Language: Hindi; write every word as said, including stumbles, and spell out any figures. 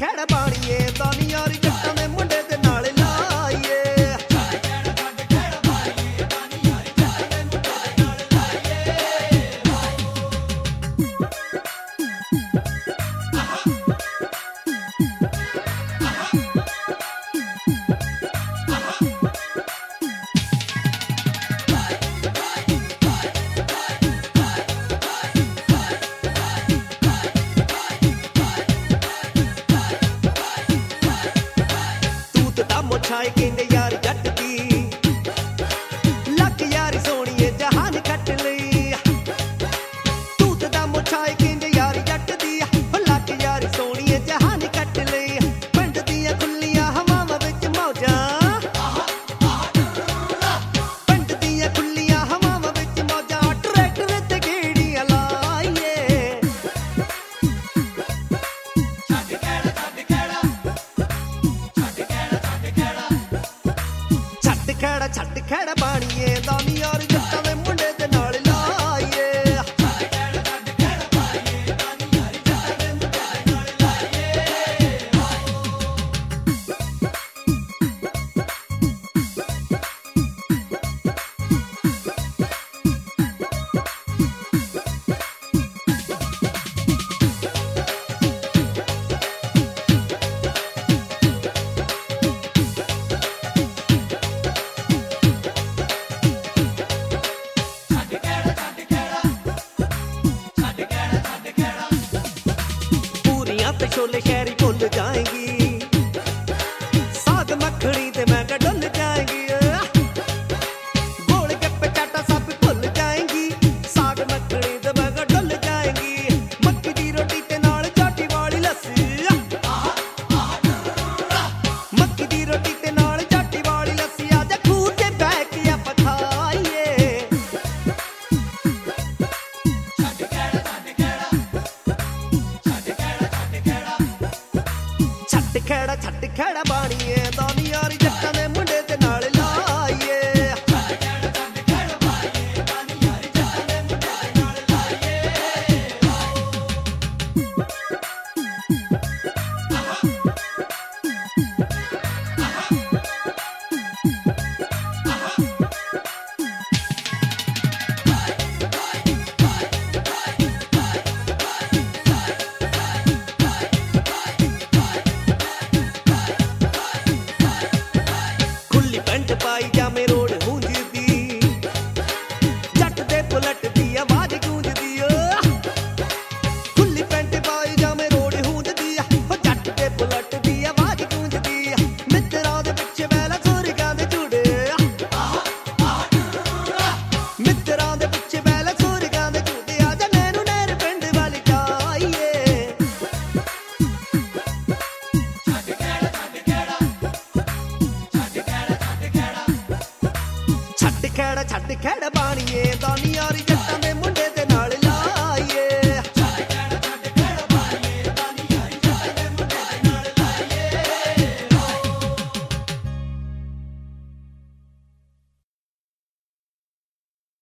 खैड़ बाणीए दानी यारी जट्टां दे मुंडे दे नाल लाईए। छाए कहंदे यार जट दी लक यारी सोहणीए जहान कट लई। तूत दा मुछाए कहंदे यार जट दी लक यारी सोहणीए जहान कट लई। पिंड दियां खुल्लियां हवावां विच मौजां पिंड दियां खुल्लियां हवावां विच मौजां ट्रैक्टर ते गेड़ियां लाईए। खैड़ा छट खैड़ा बाणीए दानी यार जट्टां दे मुंडे दे नाल लाईए। छोले शहरी भुल जाएंगी साग मखनी ते मैं डुल जाएंगी। गोल गप्पे चाटा सब भुल जाएंगी साग मखनी ते मैं डुल जाएंगी। मक्की दी रोटी ते नाल चाटी वाली लस्सी मक्की दी रोटी ते नाल चाटी वाली लस्सी आजा खूह ते बैठ के आपां खाईए। खैड़ा छट खैड़ा बाणीए दानी यारी जट्टां दे मुंडे दे नाल लाईए। पैंट पाई जामे रोड गूंजदी जट दे बुलट दी आवाज गूंजदी। खुली पैंट पाई जामे रोड गूंजदी जट दे बुलट दी आवाज गूंजदी। मित्तरां दे पिछे बैला सुरगां दे जुड़े मित्तरां दे पिछे बैला सुरगां दे जुड़े आजा नैनू नैर पिंड वाली जाईए। छट खैड़ा छट खैड़ा बाणीए दानी यारी